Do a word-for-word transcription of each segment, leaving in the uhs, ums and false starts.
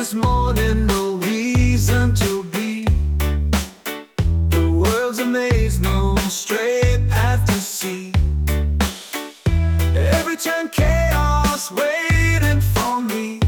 is more than no reason to be. The world's a maze, no straight path to see. Every turn chaos waiting for me.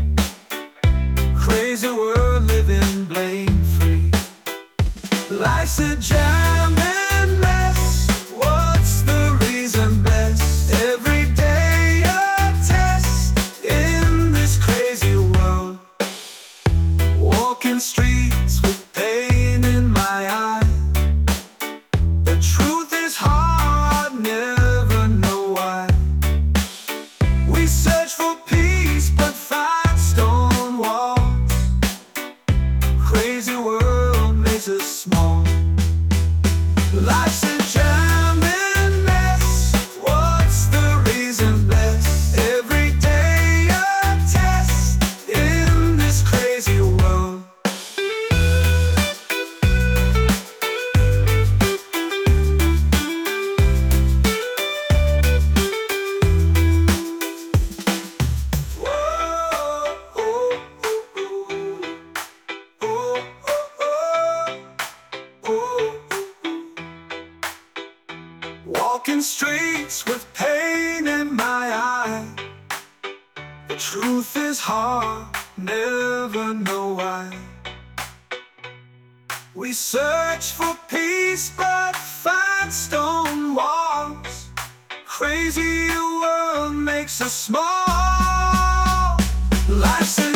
Crazy world living blame free. Life's a jam and mess. What's the reason best? Every day a test in this crazy world. Walking streets with pain in my eye. The truth is hard, never know why. We search for peace but find stone walls. Crazy world makes us small. Life's a jam and mess. What's the reason best? Every day a test in this crazy world. Walking streets with pain in my eye. The truth is hard, never know why. We search for peace but find stone walls. Crazy world makes us small. Life's a